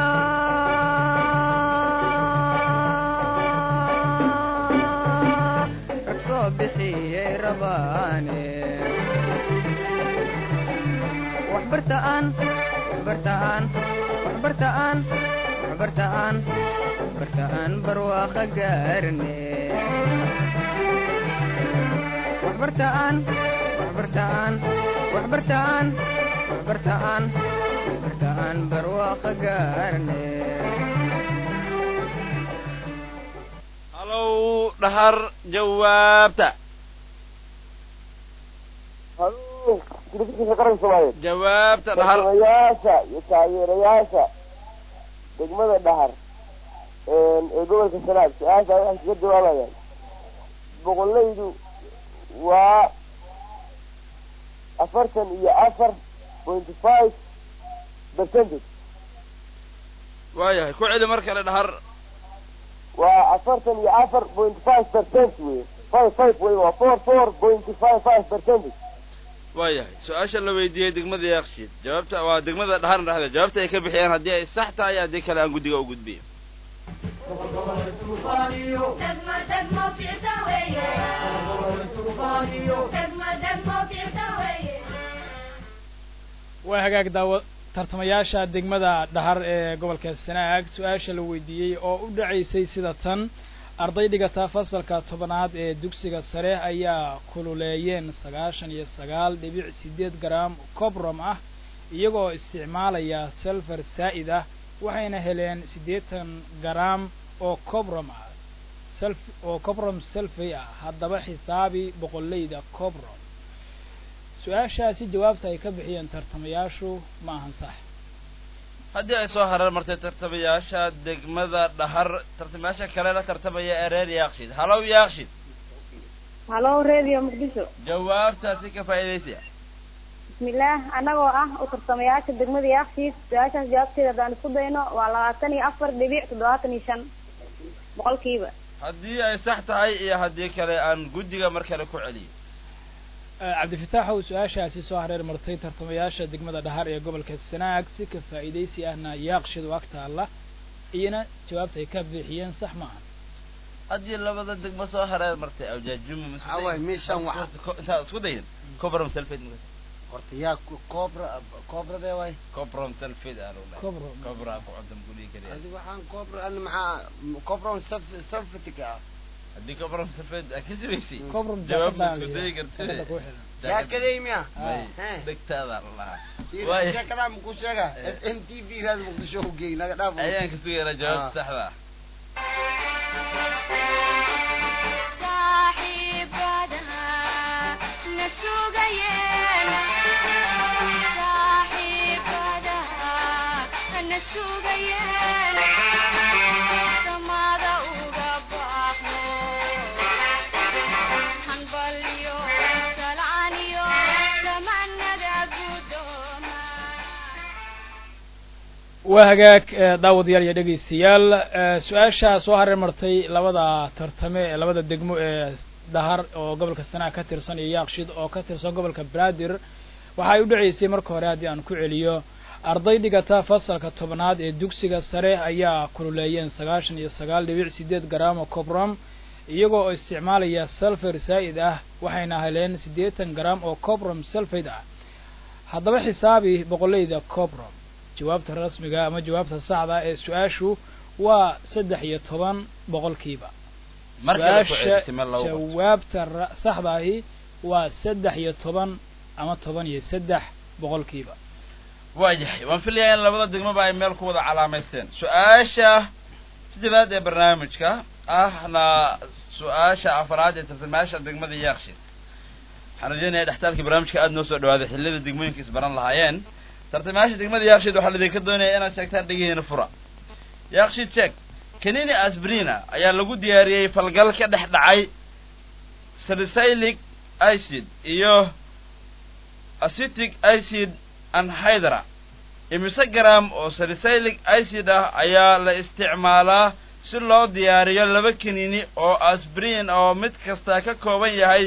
bixiyey rabaane waxbartaan barwaaqo gaarne waxbartaan barwaaqo gaarne halow dhahar jawaabta jawaabta dhahar tartamayaasha iyo taageerayaasha degmada dhahar ee gobolka sanaag su-aasha waxay kaga jawaabayaan boqollaydu waa 44.5%. waayahay ku celi mar kale dhahar waa 44.5% wey 55 wey waa 44.55%. waayahay su-aasha la weydiiyey degmada yaaqshiid jawaabta waa degmada dhaharna dhahda jawaabta ay ka bixiyeen haddii ay sax tahay haddii kale aan guddiga u gudbiyo waa hagaag tartamayaasha degmada dhahar ee gobolka sanaag su-aasha la weydiiyey oo u dhacaysay sida tan arday dhigata fasalka tobanaad ee dugsiga sare ayaa kululeeyeen 99.8 garaam cobrom ah iyagoo isticmaalaya sulfur saa'id ah waxayna heleen 80 garaam oo cobrom ah cobrom sulfate ah haddaba xisaabi boqollayda cobrom su-aashaasi jawaabta ay ka bixiyeen tartamayaashu ma ahan sax haddii ay soo harar martay tartamayaasha degmada dhahar tartamayaasha kale la tartamaya ee reer yaaqshiid halow yaaqshiid halow radio muqdisho jawaabtaasi ka faa'iidaysaya bismillaah anagoo ah u tartamayaasha degmada yaaqshiid su-aashaas jawaabteeda haddaan isku dayno waa 24.75 boqolkiiba haddii ay sax tahay iyo haddii kale aan guddiga mar kale ku celiyo cabdifitaax uu su-aashaasi soo hareer martay tartamayaasha degmada dhahar ee gobolka sanaag si ka faa'iidaysi ahna yaaqshiid u agtaalla iyana jawaabta ay ka bixiyeen sax maaha haddii labada degmo soo hareer martay awjaajumu intaad isku dayin cobrom sulfate horta yaa cobra dee waay cobrom sulfate cobra ku cuntam guriga kale adi waxaan cobra an maxaa cobrom sulfate ah haddii cobrom sulfate akisibaysi jawaabta isku dayi kartid yaa kadaymiya degtaada lahaa yaa kadaa muku sheega NTV raad muqdisho u geey naga dhaaf ayaan ka sugaynaa jawaabta saxda ah Hanbalyo, salaniyo, وهجاك داود يال يدقي سيال سؤال سوهر مرتي لبدا ترتمي لبدا دقمو دهر أو قبل كسنة كتير سنة ياقشيد أو كتير سنة قبل كبرادر waxay u dhaceysay marka hore haddii aan ku celiyo arday dhigata fasalka tobnaad ee dugsiga sare ayaa kululeeyeen 99.8 gram oo cobram iyagoo isticmaalaya sulfur saa'id ah waxayna heleen 80 gram oo cobram sulfate ah haddaba xisaabi boqolleyda cobram jawaabta rasmiga ama jawaabta saxda ee su'aashu waa 13 boqolkiiba jawaabta saxda ahi waa 13 ama 13 boqolkiiba waayahay waan filayaa in labada degmo ay meel ku wada calaamaysteen su'aasha sideedaad ee barnaamijka ahna su'aasha afraad ee tartamaasha degmada Yaaqshiid waxaan rajaynayaa dhaxtaalka barnaamijka aad noo soo dhawaaday xillida degmooyinka isbaran lahaayeen tartamaasha degmada Yaaqshiid waxaa idinka doonayaa inaad sheegtaan dhigihiina fura Yaaqshiid sheeg kanini asbrina ayaa lagu diyaariyay falgal ka dhex dhacay salicylic acid iyo acetic acid anhydra imise gram oo salicylic acid ah ayaa la isticmaalaa si loo diyaariyo laba kanini oo aspirin oo mid kasta ka kooban yahay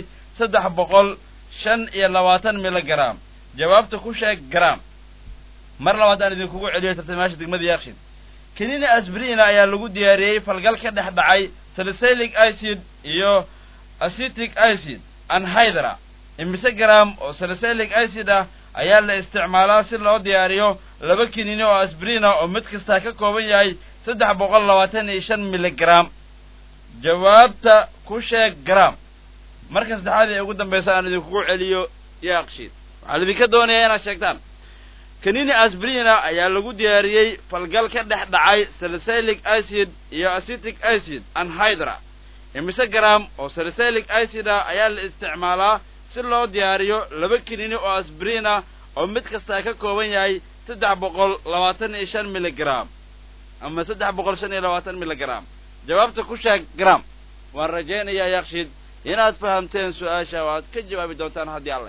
325 miligram jawaabta ku sheeg gram mar labaad aan idin kugu celiyo tartamaasha degmada Yaaqshiid kanini aspirin ayaa lagu diyaariyay falgal ka dhex dhacay salicylic acid iyo acetic acid anhydra imise gram oo salicylic acid ah ayaa la isticmaalaa si loo diyaariyo laba kanini oo aspirin oo mid kasta ka kooban yahay 325 miligram jawaabta ku sheeg gram marka saddexaad ee ugu dambaysa aan idin kugu celiyo Yaaqshiid waxaan idinka doonayaa inaad sheegtaan kanini aspirin ayaa lagu diyaariyay falgal ka dhex dhacay salicylic acid iyo acetic acid anhydra imise gram oo salicylic acid ah ayaa la isticmaalaa si loo diyaariyo laba kanini oo aspirin oo mid kasta ka kooban yahay 325 miligram ama 325 miligram jawaabta ku sheeg gram waan rajaynayaa Yaaqshiid inaad fahamteen su'aasha oo aad ka jawaabi doontaan haddii alla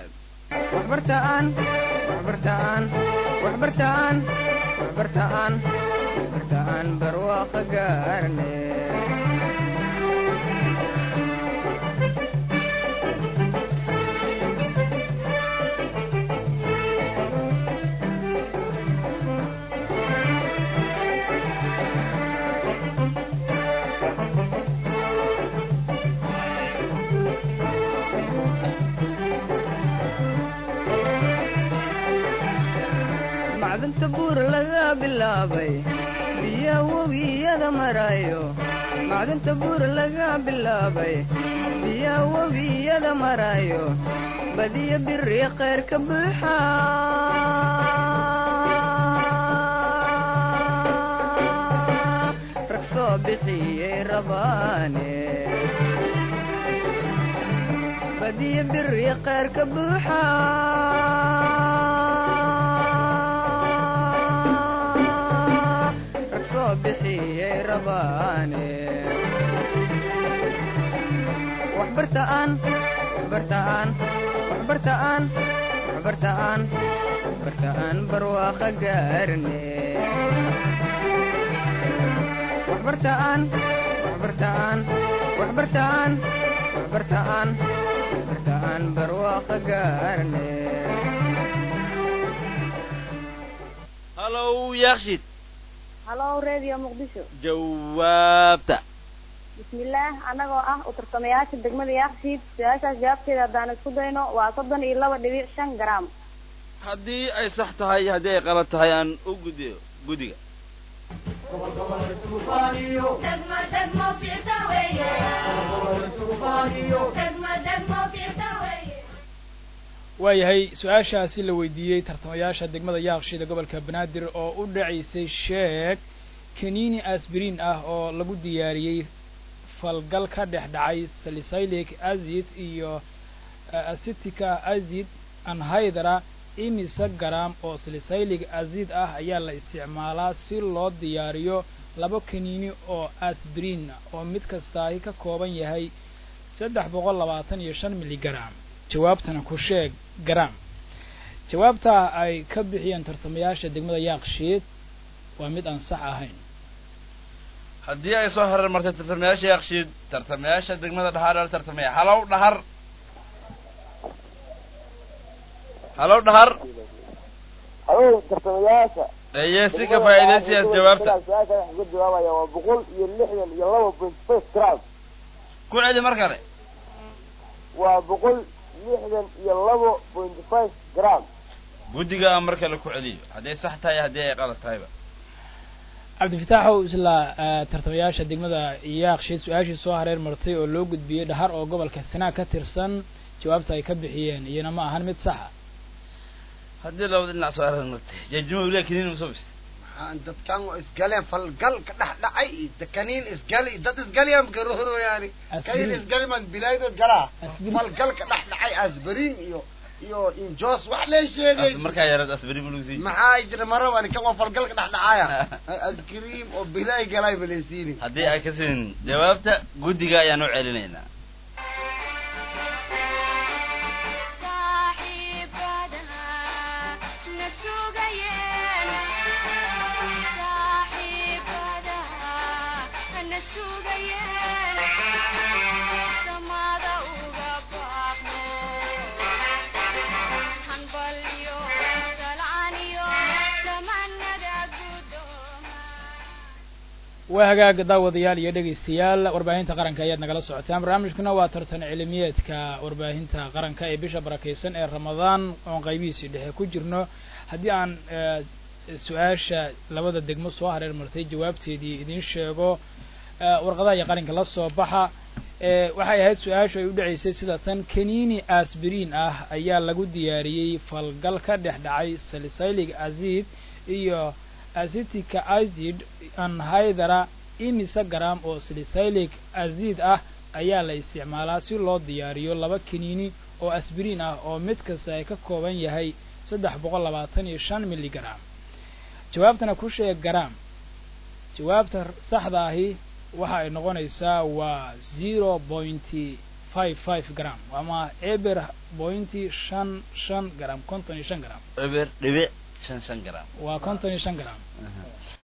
waxbartaan barwaaqo gaarne macdanta buur laga bilaabay biyo wabiyada marayo macdanta buur laga bilaabay biyo wabiyada marayo badiyo biri qeyr ka buuxa rag soo bixiyey rabaane badiyo biri qeyr ka buuxa bixiyey rabaane waxbartaan barwaaqo gaarne waxbartaan barwaaqo gaarne hello Yaaqshiid halo radio muqdisho jawaabta bismillaah anagoo ah u tartamayaasha degmada Yaaqshiid su'aashaas jawaabteeda haddaan isku dayno waa 32.5 gram haddii ay sax tahay haddii ay qalad tahay aan u gudiyo gudiga waayahay su-aashaasi la weydiiyey tartamayaasha degmada Yaaqshiid ee gobolka Banaadir oo u dhaceysay sheeg kanini aspirin ah oo lagu diyaariyey falgal ka dhex dhacay salicylic acid iyo acetic acid anhydra imise gram oo salicylic acid ah ayaa la isticmaalaa si loo diyaariyo laba kanini oo aspirin oo mid kasta ka kooban yahay 325 miligram jawaabtana ku sheeg gram jawaabta ay ka bixiyeen tartamayaasha degmada Yaaqshiid waa mid aan sax ahayn haddii ay soo hareer martay tartamayaasha yakshiid tartamayaasha degmada dhaxar ee tartamaya halow dhahar halow dhahar halow tartamayaasha aye si ka faa'iidaysiyaas jawaabta su-aasha waxaan ka jawaabaya waa 162.5 gram ku celi mar kale waa 162.5 gram guddiga mar kale ku celiyo hadday sax tahay haddii ay qalad tahayba cabdifitaaxow isla tartamayaasha degmada yaaqshiid su-aashii soo hareer martay oo loo gudbiyey dhahar oo gobolka sanaag ka tirsan jawaabta ay ka bixiyeen iyana ma ahan mid saxa haddii labada dhinac soo hareer martay jajimo weliba kiniin musubis dadkan waa isgaleen falgal ka dhex dhacay kaniin isgali dad isgalayaan garuuxdo yaani kaniin isgali man bilaaydood galaa falgal ka dhex dhacay asbariin iyo injoos wax la sheegay markaa yarad asbariin buluusi maxaa jira maraban kan waa falgal ka dhex dhacaya askriim oo bilaay galay baleysiin haddii ay ka siin jawaabta guddiga ayaan u celinaynaa waa hagaag daawadayaal iyo dhegaystayaal warbaahinta qaranka ayaad nagala socotaan barnaamijkuna waa tartan cilmiyeedka warbaahinta qaranka ee bisha barakaysan ee ramadaan oon qaybihiisii dhexe ku jirno haddii aan su-aasha labada degmo soo hareer martay jawaabteedii idiin sheego warqadaha iyo qalinka la soo baxa waxay ahayd su-aashu ay u dhacaysay sida tan kaniini asbiriin ah ayaa lagu diyaariyey falgal ka dhex dhacay salicylic acid iyo acetica acid anhydra imise gram oo salicylic acid ah ayaa la isticmaalaa si loo diyaariyo laba kaniini oo asbiriin ah oo mid kasta ay ka kooban yahay 325 milligram jawaabtana ku sheeg gram jawaabta saxda ahi waxa ay noqonaysaa waa 0.55 gram ama eber 0.55 gram 55 gram eber dhibic 55 gram waa 55 gram